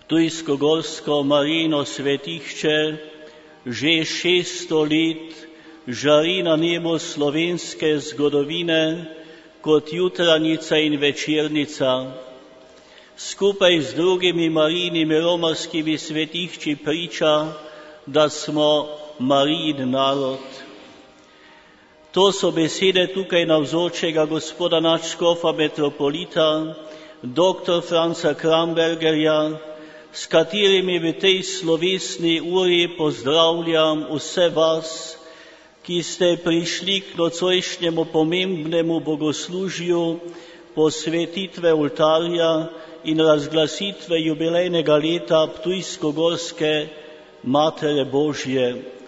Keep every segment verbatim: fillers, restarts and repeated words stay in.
Ptujsko-gorsko Marijino svetišče že šeststo let žari na nebu slovenske zgodovine kot jutranjica in večernica. Skupaj z drugimi Marijinimi romarskimi svetišči priča, da smo Marijin narod. To so besede tukaj navzočega gospoda nadškofa metropolita, doktor Franca Krambergerja, s katerimi v tej slovesni uri pozdravljam vse vas, ki ste prišli k nocojšnjemu pomembnemu bogoslužju posvetitve oltarja in razglasitve jubilejnega leta Ptujsko-gorske Matere Božje.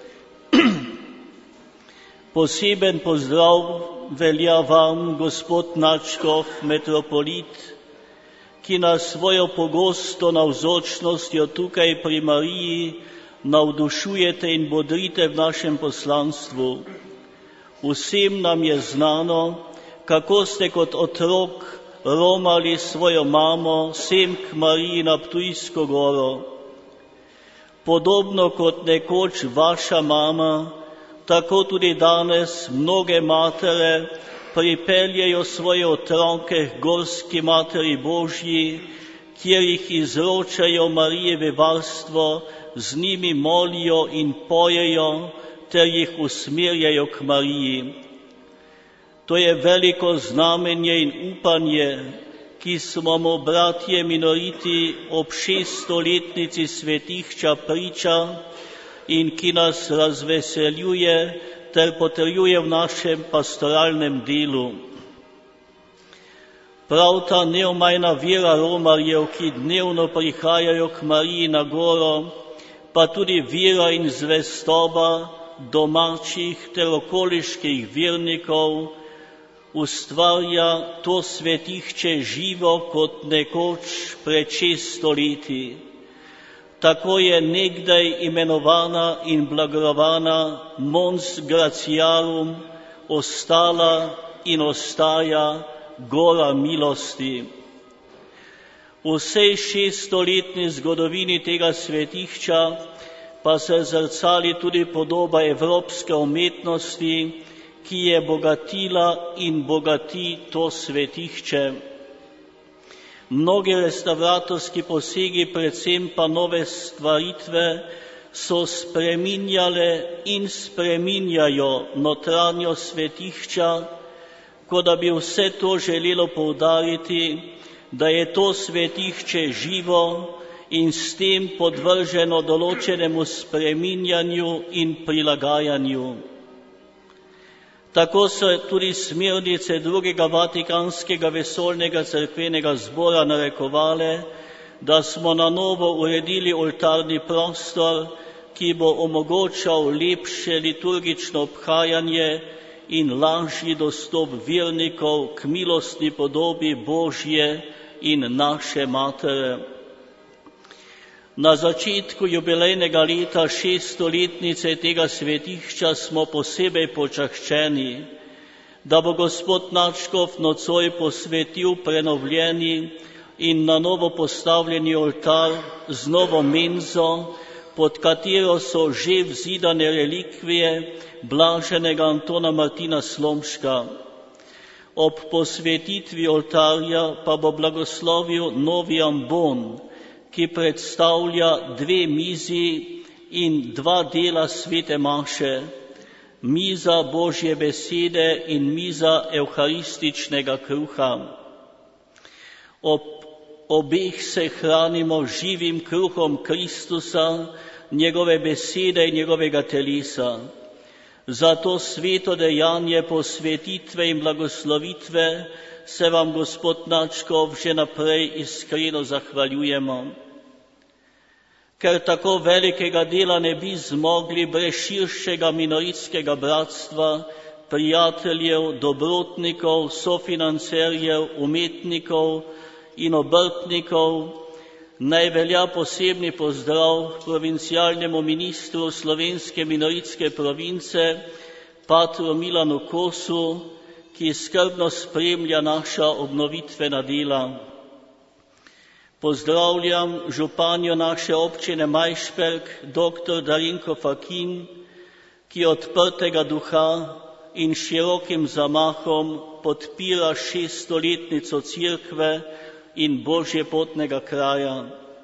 Poseben pozdrav velja vam, gospod nadškof metropolit, ki nas svojo pogosto navzočnostjo tukaj pri Mariji navdušujete in bodrite v našem poslanstvu. Vsem nam je znano, kako ste kot otrok romali svojo mamo sem k Mariji na Ptujsko goro. Podobno kot nekoč vaša mama, tako tudi danes mnoge matere pripeljejo svoje otroke k gorski Materi Božji, kjer jih izročajo Marijeve varstvo, z njimi molijo in pojejo ter jih usmerjajo k Mariji. To je veliko znamenje in upanje, ki smo mu bratje minoriti ob šeststoletnici svetišča priča in ki nas razveseljuje ter potrjuje v našem pastoralnem delu. Prav ta neomajna vera romarjev, ki dnevno prihajajo k Mariji na goro, pa tudi vera in zvestoba domačih ter okoliških vernikov, ustvarja to svetišče živo kot nekoč pred šeststo leti. Tako je nekdaj imenovana in blagorovana Mons Gratiarum ostala in ostaja gora milosti. V vsej šeststoletni zgodovini tega svetišča pa se zrcali tudi podoba evropske umetnosti, ki je bogatila in bogati to svetišče. Mnogi restavratorski posegi, predvsem pa nove stvaritve, so spreminjale in spreminjajo notranjo svetišča, kot da bi vse to želelo poudariti, da je to svetišče živo in s tem podvrženo določenemu spreminjanju in prilagajanju. Tako so tudi smernice drugega Vatikanskega vesoljnega cerkvenega zbora narekovale, da smo na novo uredili oltarni prostor, ki bo omogočal lepše liturgično obhajanje in lažji dostop vernikov k milostni podobi Božje in naše Matere. Na začetku jubilejnega leta šeststoletnice tega svetišča smo posebej počaščeni, da bo gospod nadškof nocoj posvetil prenovljeni in na novo postavljeni oltar z novo menzo, pod katero so že vzidane relikvije blaženega Antona Martina Slomška. Ob posvetitvi oltarja pa bo blagoslovil novi ambon, ki predstavlja dve mizi in dva dela svete maše, miza Božje besede in miza evharističnega kruha. Ob obeh se hranimo živim kruhom Kristusa, njegove besede in njegovega telesa. Za to sveto dejanje posvetitve in blagoslovitve se vam, gospod nadškof, že naprej iskreno zahvaljujemo. Ker tako velikega dela ne bi zmogli brez širšega minoritskega bratstva, prijateljev, dobrotnikov, sofinancerjev, umetnikov in obrtnikov, naj velja posebni pozdrav provincialnemu ministru slovenske minoritske province, patru Milanu Kosu, ki skrbno spremlja naša obnovitvena dela. Pozdravljam županjo naše občine Majšperk, doktor Darinko Fakin, ki odprtega duha in širokim zamahom podpira šeststoletnico Cerkve in Božjepotnega kraja.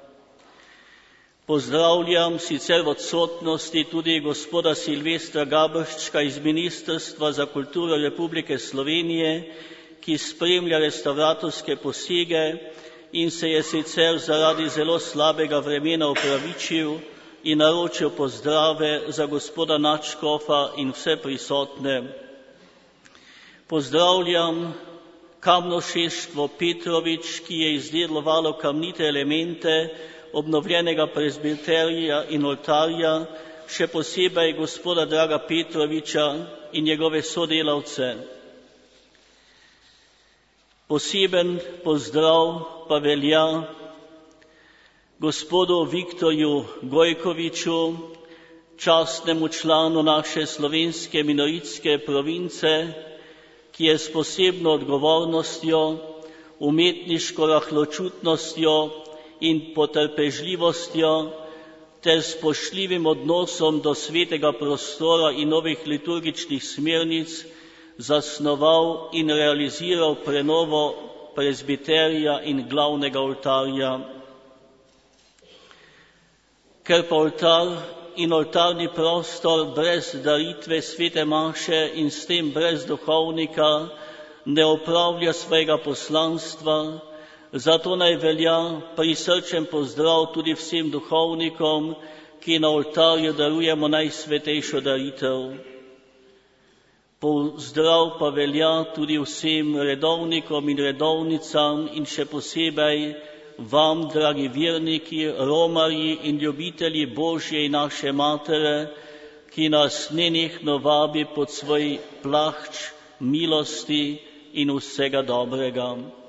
Pozdravljam sicer v odsotnosti tudi gospoda Silvestra Gabrščka iz Ministrstva za kulturo Republike Slovenije, ki spremlja restavratorske posege in se je sicer zaradi zelo slabega vremena opravičil in naročil pozdrave za gospoda nadškofa in vse prisotne. Pozdravljam kamnošeštvo Petrovič, ki je izdelovalo kamnite elemente obnovljenega prezbiterija in oltarja, še posebej gospoda Draga Petroviča in njegove sodelavce. Poseben pozdrav pa velja gospodu Viktorju Gojkoviču, častnemu članu naše slovenske minoritske province, ki je s posebno odgovornostjo, umetniško rahločutnostjo in potrpežljivostjo ter spoštljivim odnosom do svetega prostora in novih liturgičnih smernic zasnoval in realiziral prenovo prezbiterija in glavnega oltarja. Ker pa oltar in oltarni prostor brez daritve svete maše in s tem brez duhovnika ne opravlja svojega poslanstva, zato naj velja prisrčen pozdrav tudi vsem duhovnikom, ki na oltarju darujemo najsvetejšo daritev. Pozdrav pa velja tudi vsem redovnikom in redovnicam in še posebej vam, dragi verniki, romarji in ljubitelji Božje in naše Matere, ki nas nenehno vabi pod svoj plahč milosti in vsega dobrega.